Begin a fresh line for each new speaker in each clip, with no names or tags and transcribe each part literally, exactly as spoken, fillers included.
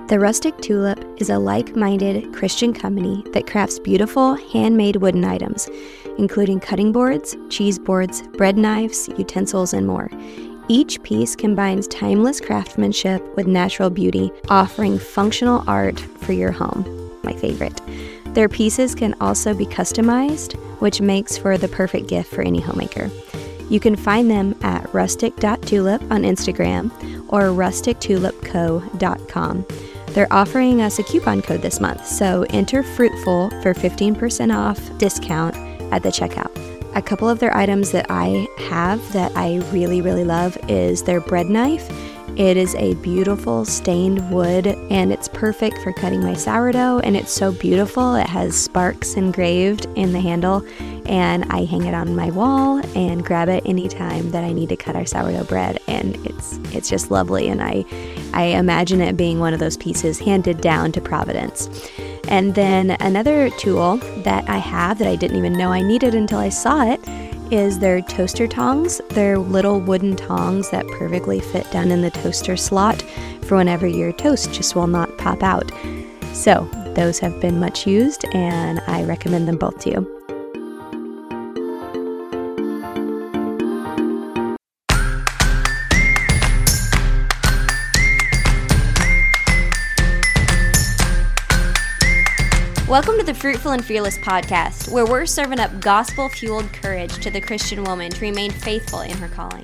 The Rustic Tulip is a like-minded Christian company that crafts beautiful, handmade wooden items, including cutting boards, cheese boards, bread knives, utensils, and more. Each piece combines timeless craftsmanship with natural beauty, offering functional art for your home. My favorite. Their pieces can also be customized, which makes for the perfect gift for any homemaker. You can find them at rustic dot tulip on Instagram or rustic tulip co dot com. They're offering us a coupon code this month, so enter Fruitful for fifteen percent off discount at the checkout. A couple of their items that I have that I really, really love is their bread knife. It is a beautiful stained wood, and it's perfect for cutting my sourdough, and it's so beautiful. It has sparks engraved in the handle, and I hang it on my wall and grab it anytime that I need to cut our sourdough bread, and it's it's just lovely, and I, I imagine it being one of those pieces handed down to Providence. And then another tool that I have that I didn't even know I needed until I saw it is their toaster tongs. They're little wooden tongs that perfectly fit down in the toaster slot for whenever your toast just will not pop out. So those have been much used, and I recommend them both to you. Welcome to the Fruitful and Fearless podcast, where we're serving up gospel-fueled courage to the Christian woman to remain faithful in her calling.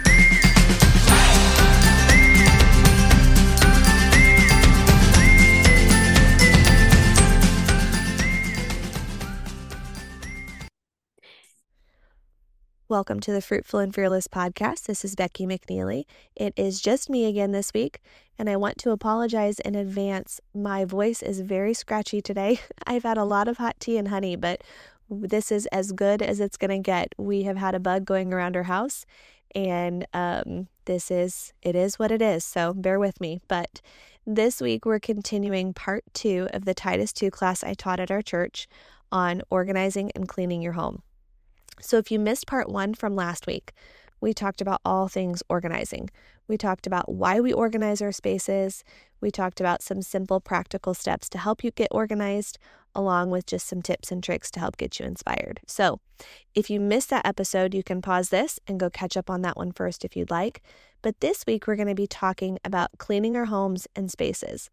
Welcome to the Fruitful and Fearless podcast. This is Becky McNeely. It is just me again this week, and I want to apologize in advance. My voice is very scratchy today. I've had a lot of hot tea and honey, but this is as good as it's going to get. We have had a bug going around our house, and um, this is, it is what it is, so bear with me. But this week we're continuing part two of the Titus two class I taught at our church on organizing and cleaning your home. So if you missed part one from last week, we talked about all things organizing. We talked about why we organize our spaces. We talked about some simple practical steps to help you get organized, along with just some tips and tricks to help get you inspired. So if you missed that episode, you can pause this and go catch up on that one first if you'd like. But this week, we're going to be talking about cleaning our homes and spaces.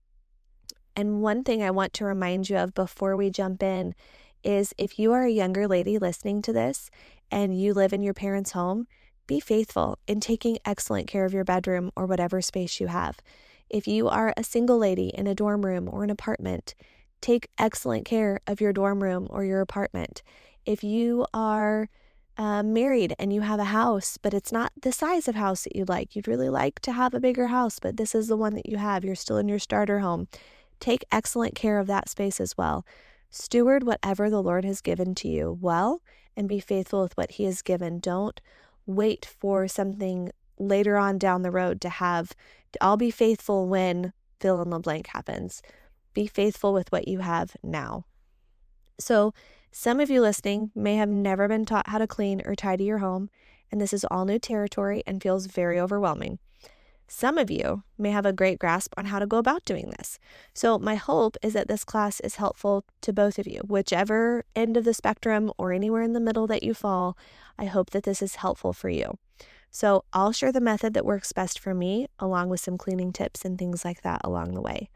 And one thing I want to remind you of before we jump in is if you are a younger lady listening to this and you live in your parents' home, be faithful in taking excellent care of your bedroom or whatever space you have. If you are a single lady in a dorm room or an apartment, take excellent care of your dorm room or your apartment. If you are uh, married and you have a house, but it's not the size of house that you'd like, you'd really like to have a bigger house, but this is the one that you have, you're still in your starter home, take excellent care of that space as well. Steward whatever the Lord has given to you well, and be faithful with what he has given. Don't wait for something later on down the road to have. I'll be faithful when fill in the blank happens. Be faithful with what you have now. So some of you listening may have never been taught how to clean or tidy your home, and this is all new territory and feels very overwhelming. Some of you may have a great grasp on how to go about doing this. So my hope is that this class is helpful to both of you, whichever end of the spectrum or anywhere in the middle that you fall. I hope that this is helpful for you. So I'll share the method that works best for me, along with some cleaning tips and things like that along the way.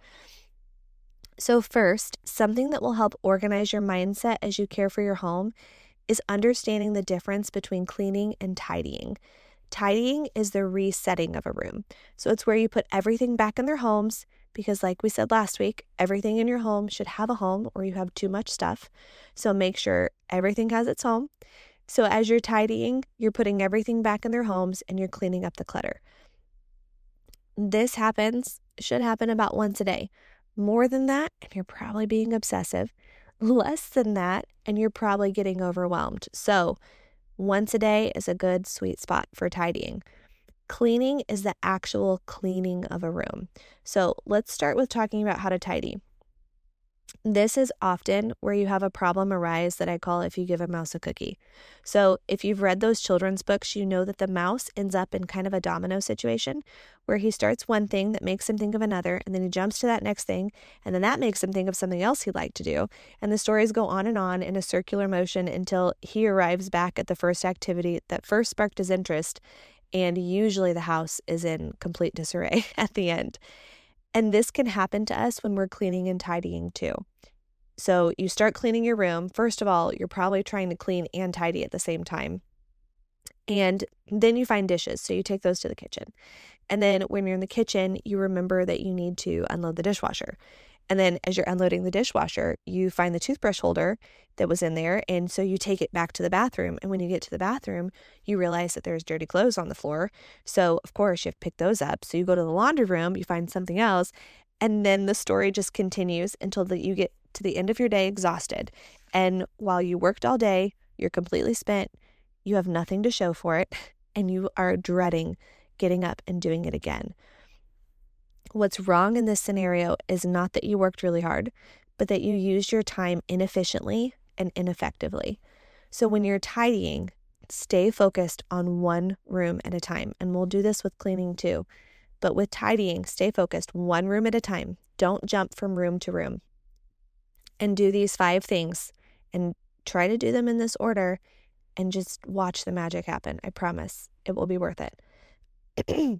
So first, something that will help organize your mindset as you care for your home is understanding the difference between cleaning and tidying. Tidying is the resetting of a room. So it's where you put everything back in their homes, because like we said last week, everything in your home should have a home, or you have too much stuff. So make sure everything has its home. So as you're tidying, you're putting everything back in their homes and you're cleaning up the clutter. This happens, should happen about once a day. More than that, and you're probably being obsessive. Less than that, and you're probably getting overwhelmed. So once a day is a good sweet spot for tidying. Cleaning is the actual cleaning of a room. So let's start with talking about how to tidy. This is often where you have a problem arise that I call if you give a mouse a cookie. So if you've read those children's books, you know that the mouse ends up in kind of a domino situation where he starts one thing that makes him think of another, and then he jumps to that next thing, and then that makes him think of something else he'd like to do. And the stories go on and on in a circular motion until he arrives back at the first activity that first sparked his interest, and usually the house is in complete disarray at the end. And this can happen to us when we're cleaning and tidying too. So you start cleaning your room. First of all, you're probably trying to clean and tidy at the same time. And then you find dishes, so you take those to the kitchen. And then when you're in the kitchen, you remember that you need to unload the dishwasher. And then as you're unloading the dishwasher, you find the toothbrush holder that was in there, and so you take it back to the bathroom. And when you get to the bathroom, you realize that there's dirty clothes on the floor. So, of course, you have to pick those up. So you go to the laundry room, you find something else, and then the story just continues until the, you get to the end of your day exhausted. And while you worked all day, you're completely spent, you have nothing to show for it, and you are dreading getting up and doing it again. What's wrong in this scenario is not that you worked really hard, but that you used your time inefficiently and ineffectively. So when you're tidying, stay focused on one room at a time. And we'll do this with cleaning too. But with tidying, stay focused one room at a time. Don't jump from room to room. And do these five things and try to do them in this order and just watch the magic happen. I promise it will be worth it.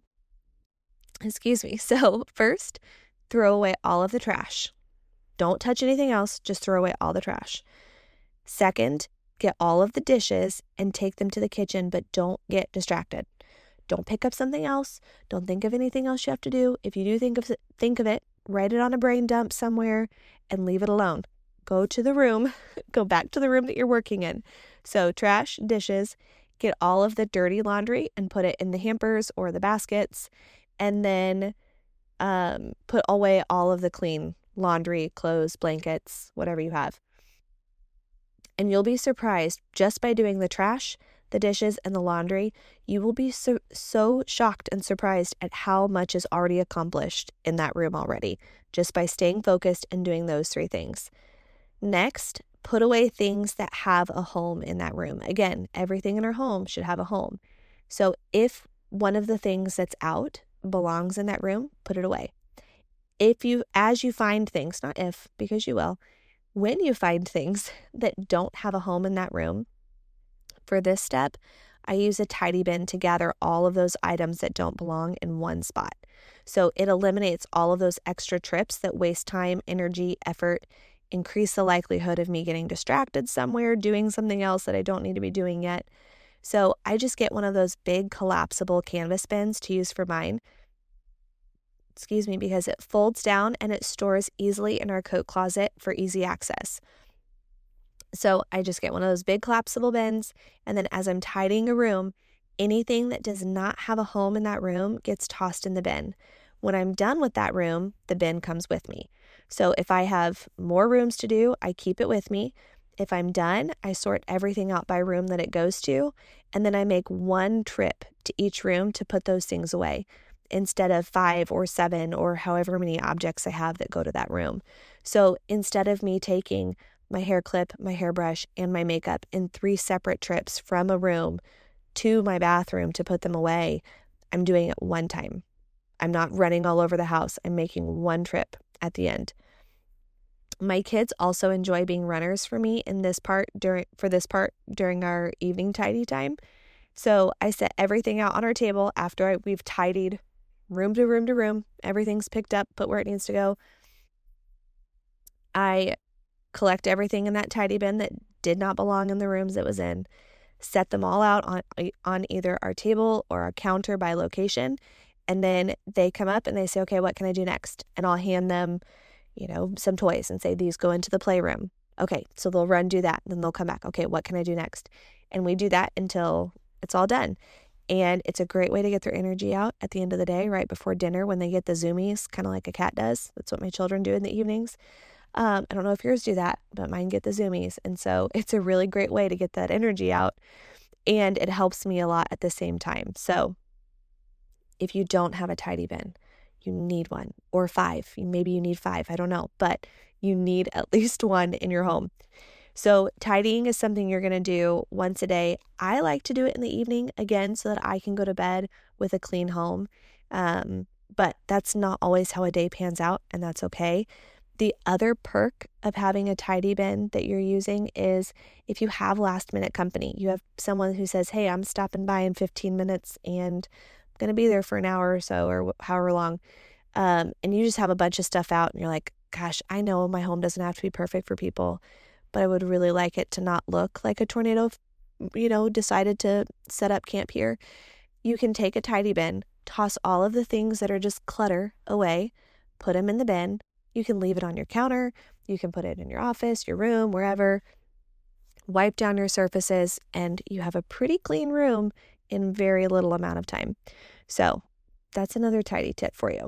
Excuse me. So first, throw away all of the trash. Don't touch anything else. Just throw away all the trash. Second, get all of the dishes and take them to the kitchen, but don't get distracted. Don't pick up something else. Don't think of anything else you have to do. If you do think of think of it, write it on a brain dump somewhere and leave it alone. Go to the room. Go back to the room that you're working in. So trash, dishes, get all of the dirty laundry and put it in the hampers or the baskets. And then um, put away all of the clean laundry, clothes, blankets, whatever you have. And you'll be surprised just by doing the trash, the dishes, and the laundry. You will be so, so shocked and surprised at how much is already accomplished in that room already, just by staying focused and doing those three things. Next, put away things that have a home in that room. Again, everything in our home should have a home. So if one of the things that's out belongs in that room, put it away. If you, as you find things, not if, because you will, when you find things that don't have a home in that room, for this step, I use a tidy bin to gather all of those items that don't belong in one spot. So it eliminates all of those extra trips that waste time, energy, effort, increase the likelihood of me getting distracted somewhere, doing something else that I don't need to be doing yet. So I just get one of those big collapsible canvas bins to use for mine. Excuse me, because it folds down and it stores easily in our coat closet for easy access. So I just get one of those big collapsible bins, and then as I'm tidying a room, anything that does not have a home in that room gets tossed in the bin. When I'm done with that room, the bin comes with me. So if I have more rooms to do, I keep it with me. If I'm done, I sort everything out by room that it goes to, and then I make one trip to each room to put those things away, instead of five or seven or however many objects I have that go to that room. So instead of me taking my hair clip, my hairbrush, and my makeup in three separate trips from a room to my bathroom to put them away, I'm doing it one time. I'm not running all over the house. I'm making one trip at the end. My kids also enjoy being runners for me in this part during for this part during our evening tidy time. So I set everything out on our table after I, we've tidied room to room to room. Everything's picked up, put where it needs to go. I collect everything in that tidy bin that did not belong in the rooms it was in, set them all out on on either our table or our counter by location, and then they come up and they say, okay, what can I do next? And I'll hand them, you know, some toys and say, these go into the playroom. Okay, so they'll run, do that. Then they'll come back. Okay, what can I do next? And we do that until it's all done. And it's a great way to get their energy out at the end of the day, right before dinner when they get the zoomies, kind of like a cat does. That's what my children do in the evenings. Um, I don't know if yours do that, but mine get the zoomies. And so it's a really great way to get that energy out. And it helps me a lot at the same time. So if you don't have a tidy bin, You need one, or five. Maybe you need five. I don't know, but you need at least one in your home. So tidying is something you're going to do once a day. I like to do it in the evening, again, so that I can go to bed with a clean home. Um, but that's not always how a day pans out, and that's okay. The other perk of having a tidy bin that you're using is if you have last minute company, you have someone who says, hey, I'm stopping by in fifteen minutes and I'm going to be there for an hour or so, or however long. Um, and you just have a bunch of stuff out and you're like, gosh, I know my home doesn't have to be perfect for people, but I would really like it to not look like a tornado, you know, decided to set up camp here. You can take a tidy bin, toss all of the things that are just clutter away, put them in the bin. You can leave it on your counter. You can put it in your office, your room, wherever. Wipe down your surfaces, and you have a pretty clean room in very little amount of time. So that's another tidy tip for you.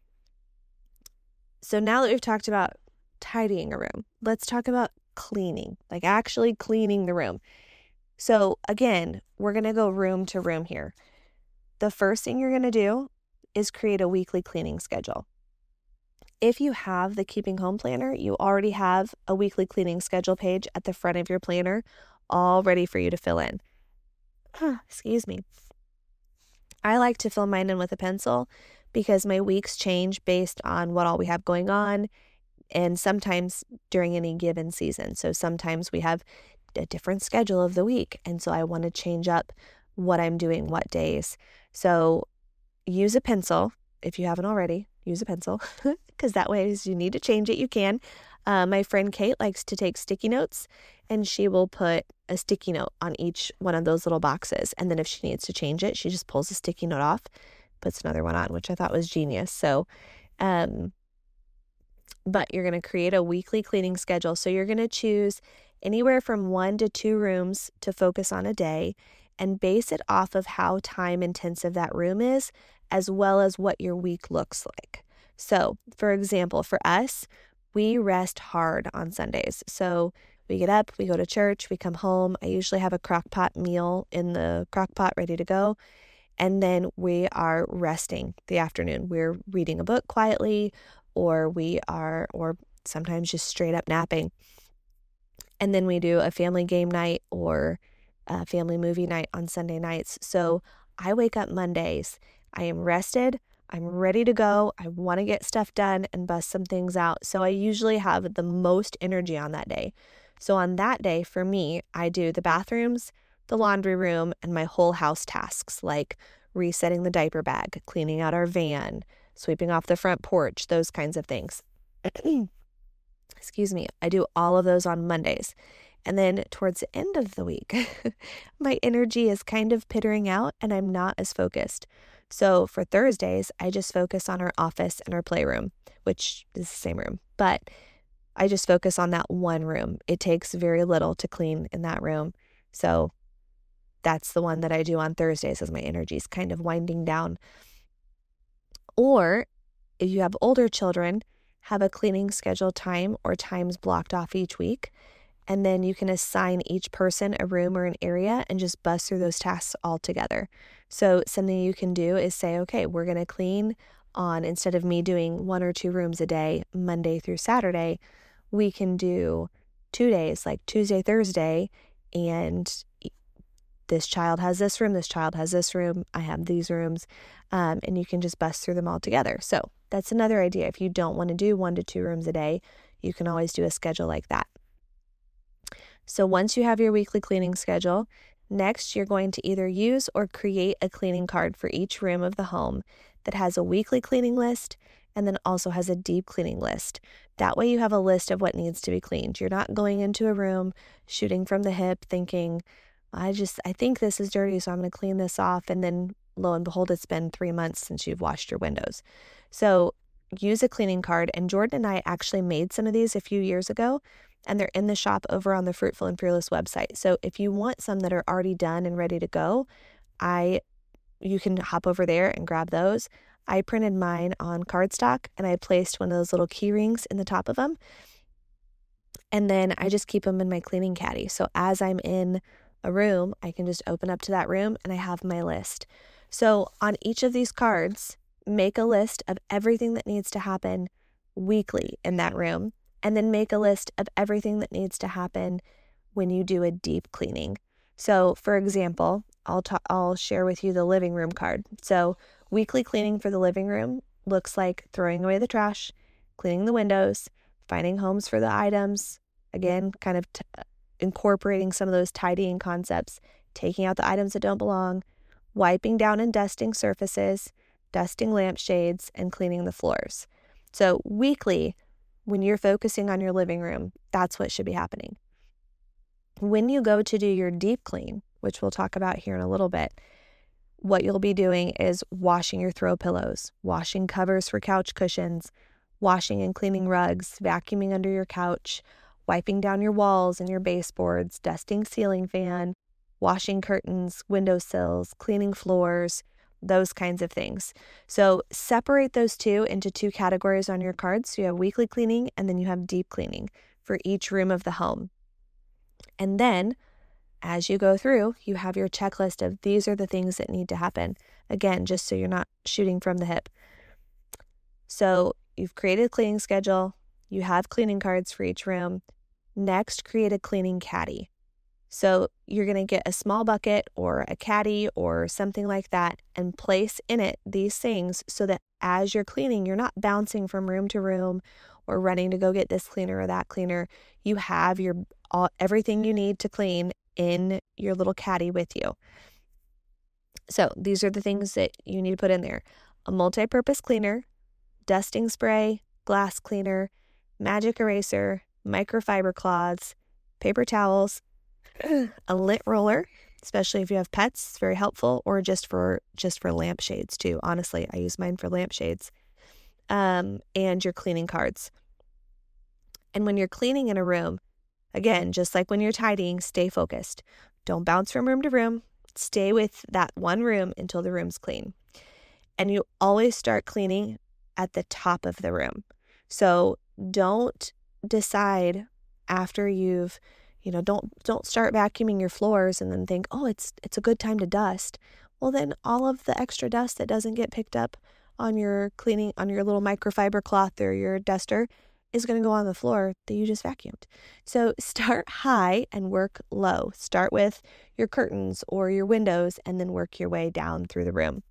So now that we've talked about tidying a room, let's talk about cleaning, like actually cleaning the room. So again, we're going to go room to room here. The first thing you're going to do is create a weekly cleaning schedule. If you have the Keeping Home Planner, you already have a weekly cleaning schedule page at the front of your planner, all ready for you to fill in. Excuse me. I like to fill mine in with a pencil because my weeks change based on what all we have going on, and sometimes during any given season. So sometimes we have a different schedule of the week, and so I want to change up what I'm doing what days. So use a pencil if you haven't already. Use a pencil because that way, as you need to change it, you can. Uh, my friend Kate likes to take sticky notes, and she will put a sticky note on each one of those little boxes. And then if she needs to change it, she just pulls a sticky note off, puts another one on, which I thought was genius. So, um, but you're going to create a weekly cleaning schedule. So you're going to choose anywhere from one to two rooms to focus on a day and base it off of how time intensive that room is, as well as what your week looks like. So, for example, for us, we rest hard on Sundays. So we get up, we go to church, we come home. I usually have a crock pot meal in the crock pot ready to go. And then we are resting the afternoon. We're reading a book quietly, or we are, or sometimes just straight up napping. And then we do a family game night or a family movie night on Sunday nights. So I wake up Mondays. I am rested. I'm ready to go. I want to get stuff done and bust some things out. So I usually have the most energy on that day. So on that day, for me, I do the bathrooms, the laundry room, and my whole house tasks, like resetting the diaper bag, cleaning out our van, sweeping off the front porch, those kinds of things. Excuse me. I do all of those on Mondays. And then towards the end of the week, my energy is kind of pittering out and I'm not as focused. So for Thursdays, I just focus on our office and our playroom, which is the same room, but I just focus on that one room. It takes very little to clean in that room. So that's the one that I do on Thursdays as my energy is kind of winding down. Or if you have older children, have a cleaning schedule time or times blocked off each week. And then you can assign each person a room or an area and just bust through those tasks all together. So something you can do is say, okay, we're going to clean on, instead of me doing one or two rooms a day, Monday through Saturday, we can do two days, like Tuesday, Thursday, and this child has this room, this child has this room, I have these rooms, um, and you can just bust through them all together. So that's another idea. If you don't want to do one to two rooms a day, you can always do a schedule like that. So once you have your weekly cleaning schedule, next you're going to either use or create a cleaning card for each room of the home that has a weekly cleaning list and then also has a deep cleaning list. That way you have a list of what needs to be cleaned. You're not going into a room shooting from the hip thinking, I just, I think this is dirty, so I'm going to clean this off. And then lo and behold, it's been three months since you've washed your windows. So use a cleaning card. And Jordan and I actually made some of these a few years ago, and they're in the shop over on the Fruitful and Fearless website. So if you want some that are already done and ready to go, I you can hop over there and grab those. I printed mine on cardstock and I placed one of those little key rings in the top of them. And then I just keep them in my cleaning caddy. So as I'm in a room, I can just open up to that room and I have my list. So on each of these cards, make a list of everything that needs to happen weekly in that room, and then make a list of everything that needs to happen when you do a deep cleaning. So, for example, I'll ta- I'll share with you the living room card. So, weekly cleaning for the living room looks like throwing away the trash, cleaning the windows, finding homes for the items, again, kind of t- incorporating some of those tidying concepts, taking out the items that don't belong, wiping down and dusting surfaces, dusting lampshades, and cleaning the floors. So weekly, when you're focusing on your living room, that's what should be happening. When you go to do your deep clean, which we'll talk about here in a little bit, what you'll be doing is washing your throw pillows, washing covers for couch cushions, washing and cleaning rugs, vacuuming under your couch, wiping down your walls and your baseboards, dusting ceiling fan, washing curtains, windowsills, cleaning floors, those kinds of things. So separate those two into two categories on your cards. So you have weekly cleaning and then you have deep cleaning for each room of the home. And then as you go through, you have your checklist of these are the things that need to happen. Again, just so you're not shooting from the hip. So you've created a cleaning schedule. You have cleaning cards for each room. Next, create a cleaning caddy. So you're going to get a small bucket or a caddy or something like that and place in it these things so that as you're cleaning, you're not bouncing from room to room or running to go get this cleaner or that cleaner. You have your all, everything you need to clean in your little caddy with you. So these are the things that you need to put in there. A multi-purpose cleaner, dusting spray, glass cleaner, magic eraser, microfiber cloths, paper towels, a lint roller, especially if you have pets, it's very helpful, or just for just for lampshades too. Honestly, I use mine for lampshades. Um, and your cleaning cards. And when you're cleaning in a room, again, just like when you're tidying, stay focused. Don't bounce from room to room. Stay with that one room until the room's clean. And you always start cleaning at the top of the room. So don't decide after you've, you know, don't don't start vacuuming your floors and then think, oh, it's it's a good time to dust. Well, then all of the extra dust that doesn't get picked up on your cleaning, on your little microfiber cloth or your duster is going to go on the floor that you just vacuumed. So start high and work low. Start with your curtains or your windows and then work your way down through the room.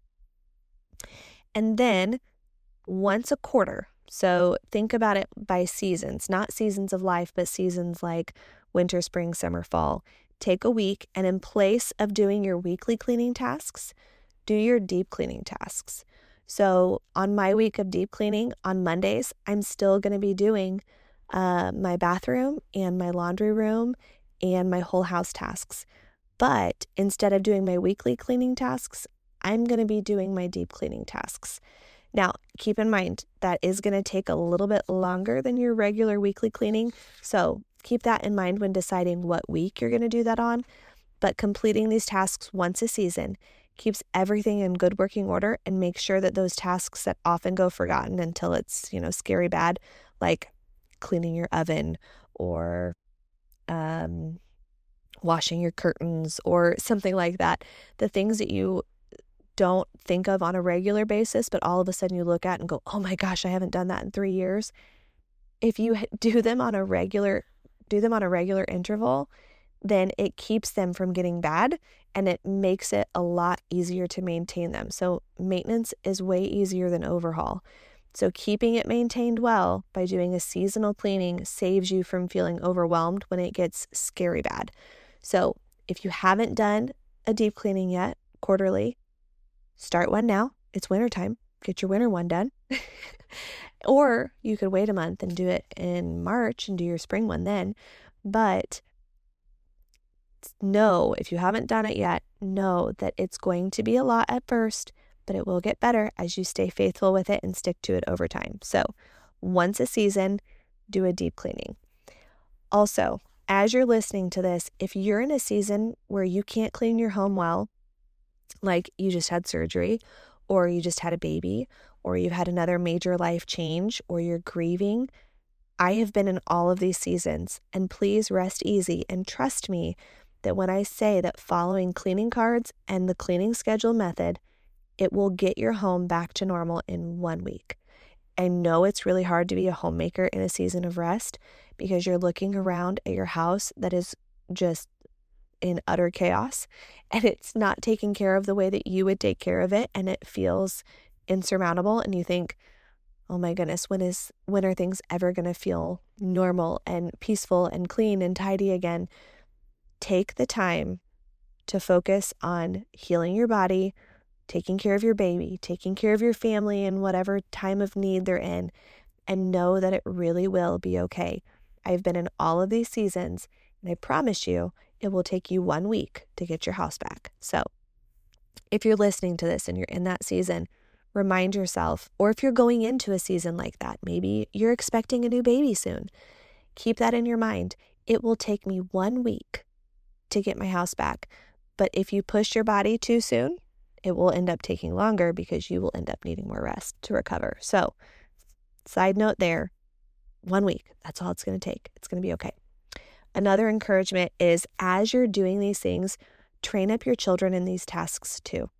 And then once a quarter, so think about it by seasons, not seasons of life, but seasons like winter, spring, summer, fall. Take a week and in place of doing your weekly cleaning tasks, do your deep cleaning tasks. So on my week of deep cleaning on Mondays, I'm still going to be doing uh, my bathroom and my laundry room and my whole house tasks. But instead of doing my weekly cleaning tasks, I'm going to be doing my deep cleaning tasks. Now, keep in mind, that is going to take a little bit longer than your regular weekly cleaning. So keep that in mind when deciding what week you're going to do that on. But completing these tasks once a season keeps everything in good working order and makes sure that those tasks that often go forgotten until it's, you know, scary bad, like cleaning your oven or um, washing your curtains or something like that, the things that you don't think of on a regular basis, but all of a sudden you look at and go, oh my gosh, I haven't done that in three years. If you do them on a regular, do them on a regular interval, then it keeps them from getting bad and it makes it a lot easier to maintain them. So maintenance is way easier than overhaul. So keeping it maintained well by doing a seasonal cleaning saves you from feeling overwhelmed when it gets scary bad. So if you haven't done a deep cleaning yet, quarterly, start one now. It's wintertime. Get your winter one done. Or you could wait a month and do it in March and do your spring one then. But know, if you haven't done it yet, know that it's going to be a lot at first, but it will get better as you stay faithful with it and stick to it over time. So once a season, do a deep cleaning. Also, as you're listening to this, if you're in a season where you can't clean your home well, like you just had surgery, or you just had a baby, or you've had another major life change, or you're grieving, I have been in all of these seasons, and please rest easy and trust me that when I say that following cleaning cards and the cleaning schedule method It will get your home back to normal in one week. I know it's really hard to be a homemaker in a season of rest because you're looking around at your house that is just in utter chaos and it's not taken care of the way that you would take care of it, and it feels insurmountable, and you think, oh my goodness, when is when are things ever going to feel normal and peaceful and clean and tidy again? Take the time to focus on healing your body, taking care of your baby, taking care of your family in whatever time of need they're in, and know that it really will be okay. I've been in all of these seasons, and I promise you it will take you one week to get your house back. So if you're listening to this and you're in that season, remind yourself, or if you're going into a season like that, maybe you're expecting a new baby soon, keep that in your mind. It will take me one week to get my house back. But if you push your body too soon, it will end up taking longer because you will end up needing more rest to recover. So, side note there, one week, that's all it's going to take. It's going to be okay. Another encouragement is, as you're doing these things, train up your children in these tasks too.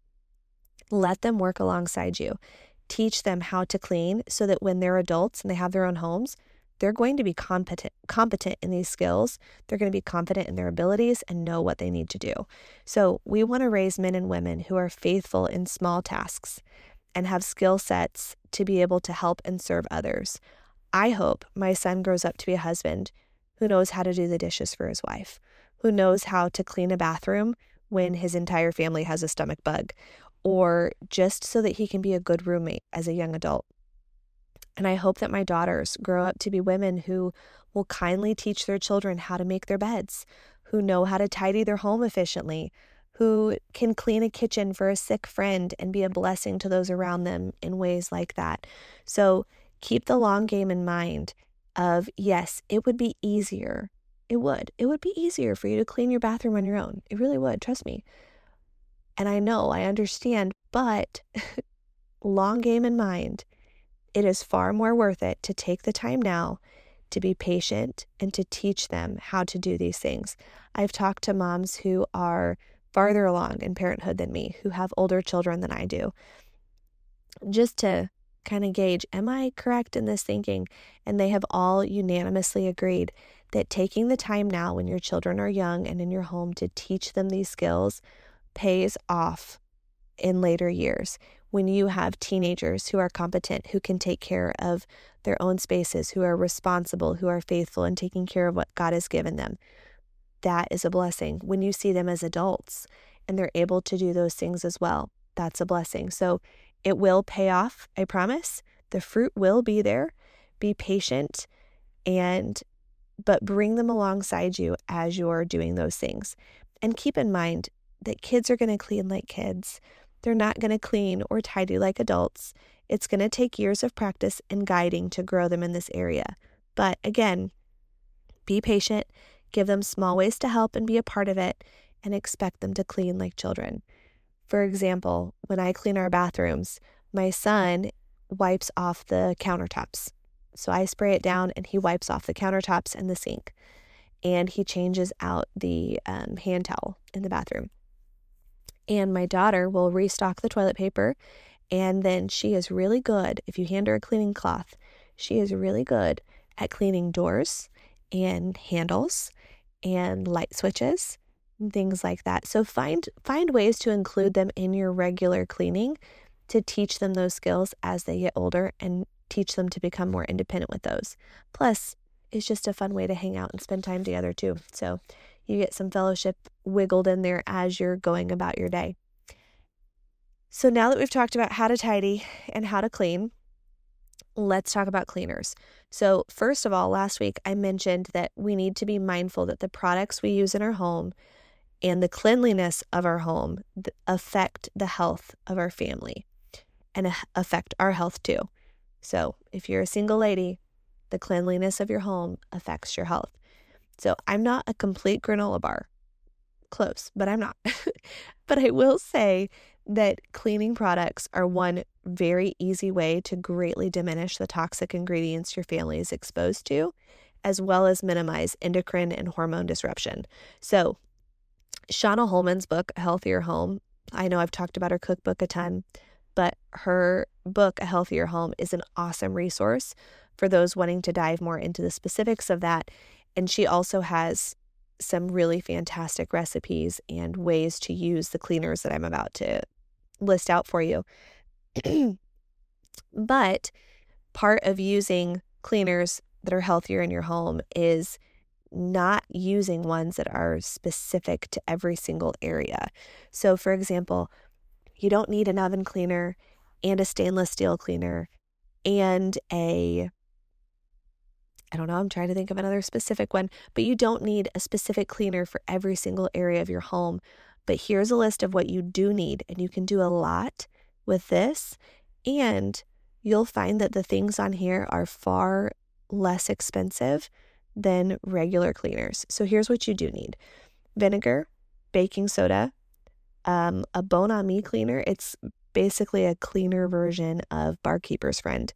Let them work alongside you. Teach them how to clean so that when they're adults and they have their own homes, they're going to be competent competent in these skills. They're going to be confident in their abilities and know what they need to do. So we want to raise men and women who are faithful in small tasks and have skill sets to be able to help and serve others. I hope my son grows up to be a husband who knows how to do the dishes for his wife, who knows how to clean a bathroom when his entire family has a stomach bug, or just so that he can be a good roommate as a young adult. And I hope that my daughters grow up to be women who will kindly teach their children how to make their beds, who know how to tidy their home efficiently, who can clean a kitchen for a sick friend and be a blessing to those around them in ways like that. So keep the long game in mind of, yes, it would be easier. It would. It would be easier for you to clean your bathroom on your own. It really would. Trust me. And I know, I understand, but long game in mind, it is far more worth it to take the time now to be patient and to teach them how to do these things. I've talked to moms who are farther along in parenthood than me, who have older children than I do, just to kind of gauge, am I correct in this thinking? And they have all unanimously agreed that taking the time now when your children are young and in your home to teach them these skills pays off in later years. When you have teenagers who are competent, who can take care of their own spaces, who are responsible, who are faithful and taking care of what God has given them, that is a blessing. When you see them as adults and they're able to do those things as well, that's a blessing. So it will pay off, I promise. The fruit will be there. Be patient, and but bring them alongside you as you're doing those things. And keep in mind that kids are going to clean like kids. They're not going to clean or tidy like adults. It's going to take years of practice and guiding to grow them in this area. But again, be patient, give them small ways to help and be a part of it, and expect them to clean like children. For example, when I clean our bathrooms, my son wipes off the countertops. So I spray it down and he wipes off the countertops and the sink. And he changes out the um, hand towel in the bathroom. And my daughter will restock the toilet paper, and then she is really good, if you hand her a cleaning cloth, she is really good at cleaning doors and handles and light switches and things like that. So find find ways to include them in your regular cleaning to teach them those skills as they get older and teach them to become more independent with those. Plus, it's just a fun way to hang out and spend time together too. So you get some fellowship wiggled in there as you're going about your day. So now that we've talked about how to tidy and how to clean, let's talk about cleaners. So first of all, last week I mentioned that we need to be mindful that the products we use in our home and the cleanliness of our home affect the health of our family and affect our health too. So if you're a single lady, the cleanliness of your home affects your health. So I'm not a complete granola bar. Close, but I'm not. But I will say that cleaning products are one very easy way to greatly diminish the toxic ingredients your family is exposed to, as well as minimize endocrine and hormone disruption. So Shauna Holman's book, A Healthier Home, I know I've talked about her cookbook a ton, but her book, A Healthier Home, is an awesome resource for those wanting to dive more into the specifics of that. And she also has some really fantastic recipes and ways to use the cleaners that I'm about to list out for you. But part of using cleaners that are healthier in your home is not using ones that are specific to every single area. So, for example, you don't need an oven cleaner and a stainless steel cleaner and a, I don't know, I'm trying to think of another specific one, but you don't need a specific cleaner for every single area of your home. But here's a list of what you do need, and you can do a lot with this, and you'll find that the things on here are far less expensive than regular cleaners. So here's what you do need: vinegar, baking soda, um, a Bon Ami cleaner. It's basically a cleaner version of Barkeeper's Friend.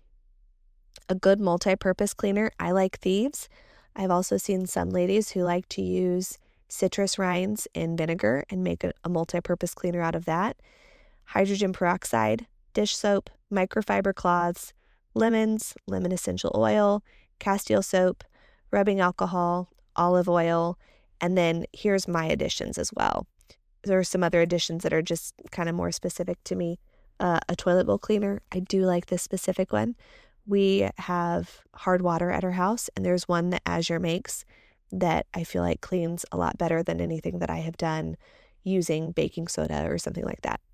A good multi-purpose cleaner. I like Thieves. I've also seen some ladies who like to use citrus rinds in vinegar and make a, a multi-purpose cleaner out of that. Hydrogen peroxide, dish soap, microfiber cloths, lemons, lemon essential oil, Castile soap, rubbing alcohol, olive oil, and then here's my additions as well. There are some other additions that are just kind of more specific to me. Uh, a toilet bowl cleaner. I do like this specific one. We have hard water at our house, and there's one that Azure makes that I feel like cleans a lot better than anything that I have done using baking soda or something like that.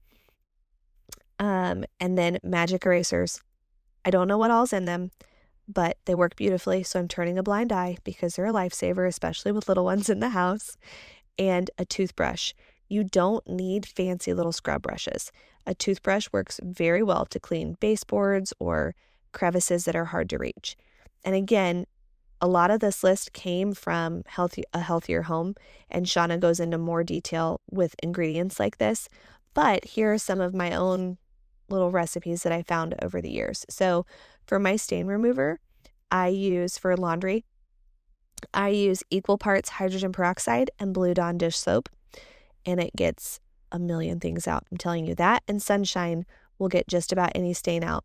Um, and then magic erasers. I don't know what all's in them, but they work beautifully, so I'm turning a blind eye because they're a lifesaver, especially with little ones in the house. And a toothbrush. You don't need fancy little scrub brushes. A toothbrush works very well to clean baseboards or crevices that are hard to reach. And again, a lot of this list came from healthy, A Healthier Home, and Shauna goes into more detail with ingredients like this. But here are some of my own little recipes that I found over the years. So for my stain remover, I use for laundry, I use equal parts hydrogen peroxide and Blue Dawn dish soap, and it gets a million things out. I'm telling you that. And Sunshine will get just about any stain out.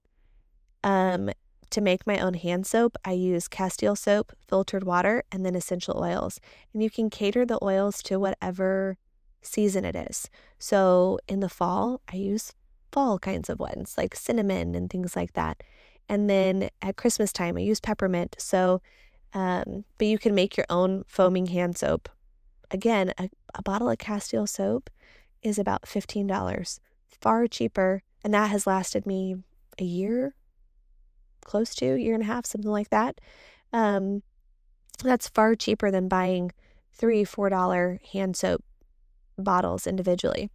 Um, to make my own hand soap, I use Castile soap, filtered water, and then essential oils. And you can cater the oils to whatever season it is. So in the fall, I use fall kinds of ones like cinnamon and things like that. And then at Christmas time, I use peppermint. So, um, but you can make your own foaming hand soap. Again, a, a bottle of Castile soap is about fifteen dollars, far cheaper. And that has lasted me a year, close to a year and a half, something like that. Um, that's far cheaper than buying three, four dollar hand soap bottles individually.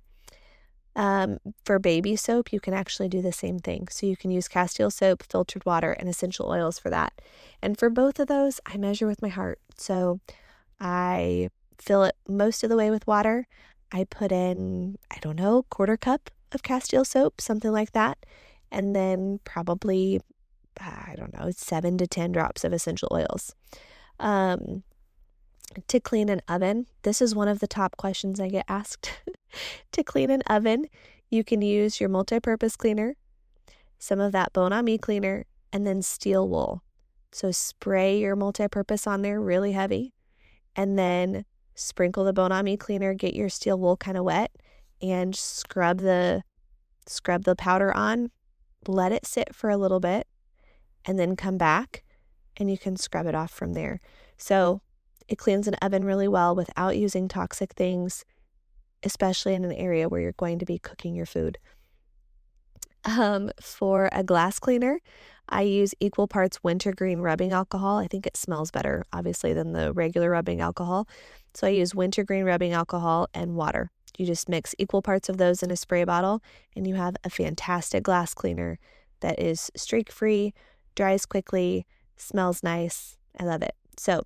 Um, for baby soap, you can actually do the same thing. So you can use Castile soap, filtered water, and essential oils for that. And for both of those, I measure with my heart. So I fill it most of the way with water. I put in, I don't know, quarter cup of Castile soap, something like that. And then probably, I don't know, seven to ten drops of essential oils. Um, to clean an oven, this is one of the top questions I get asked. To clean an oven, you can use your multi-purpose cleaner, some of that Bon Ami cleaner, and then steel wool. So spray your multi-purpose on there really heavy, and then sprinkle the Bon Ami cleaner, get your steel wool kind of wet, and scrub the scrub the powder on, let it sit for a little bit, and then come back, and you can scrub it off from there. So it cleans an oven really well without using toxic things, especially in an area where you're going to be cooking your food. Um, for a glass cleaner, I use equal parts wintergreen rubbing alcohol. I think it smells better, obviously, than the regular rubbing alcohol. So I use wintergreen rubbing alcohol and water. You just mix equal parts of those in a spray bottle, and you have a fantastic glass cleaner that is streak-free, dries quickly, smells nice. I love it. So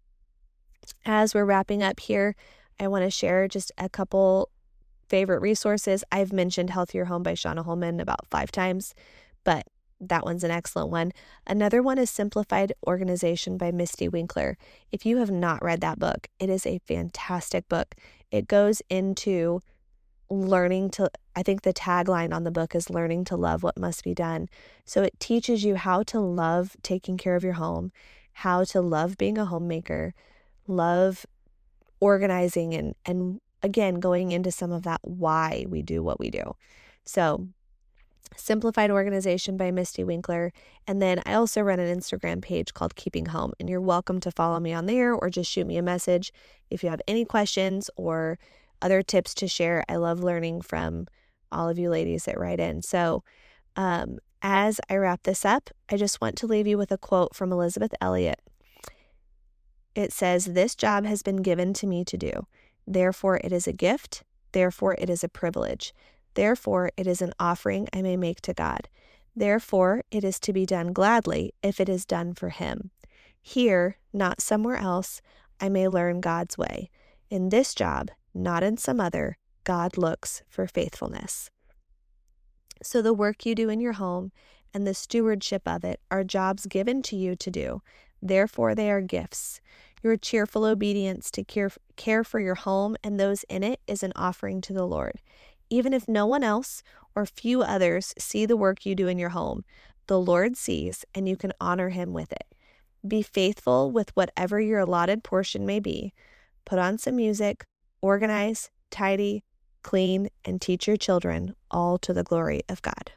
as we're wrapping up here, I want to share just a couple favorite resources. I've mentioned Healthier Home by Shauna Holman about five times, but that one's an excellent one. Another one is Simplified Organization by Misty Winkler. If you have not read that book, it is a fantastic book. It goes into learning to, I think the tagline on the book is learning to love what must be done. So it teaches you how to love taking care of your home, how to love being a homemaker, love organizing, and, and again, going into some of that why we do what we do. So Simplified Organization by Misty Winkler. And then I also run an Instagram page called Keeping Home, and you're welcome to follow me on there or just shoot me a message if you have any questions or other tips to share. I love learning from all of you ladies that write in. So um, as I wrap this up, I just want to leave you with a quote from Elizabeth Elliot. It says, "This job has been given to me to do. Therefore, it is a gift. Therefore, it is a privilege. Therefore, it is an offering I may make to God. Therefore, it is to be done gladly if it is done for Him. Here, not somewhere else, I may learn God's way. In this job, not in some other, God looks for faithfulness." So the work you do in your home and the stewardship of it are jobs given to you to do. Therefore, they are gifts. Your cheerful obedience to care, care for your home and those in it is an offering to the Lord. Even if no one else or few others see the work you do in your home, the Lord sees, and you can honor Him with it. Be faithful with whatever your allotted portion may be. Put on some music, organize, tidy, clean, and teach your children, all to the glory of God.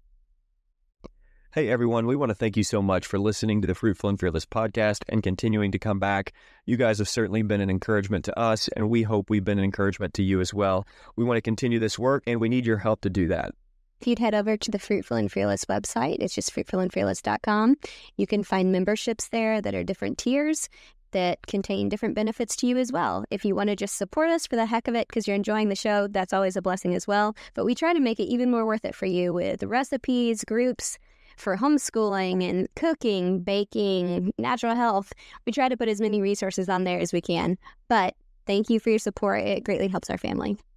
Hey everyone, we want to thank you so much for listening to the Fruitful and Fearless podcast and continuing to come back. You guys have certainly been an encouragement to us, and we hope we've been an encouragement to you as well. We want to continue this work, and we need your help to do that.
If you'd head over to the Fruitful and Fearless website, it's just fruitful and fearless dot com. You can find memberships there that are different tiers that contain different benefits to you as well. If you want to just support us for the heck of it because you're enjoying the show, that's always a blessing as well. But we try to make it even more worth it for you with recipes, groups for homeschooling and cooking, baking, natural health. We try to put as many resources on there as we can. But thank you for your support. It greatly helps our family.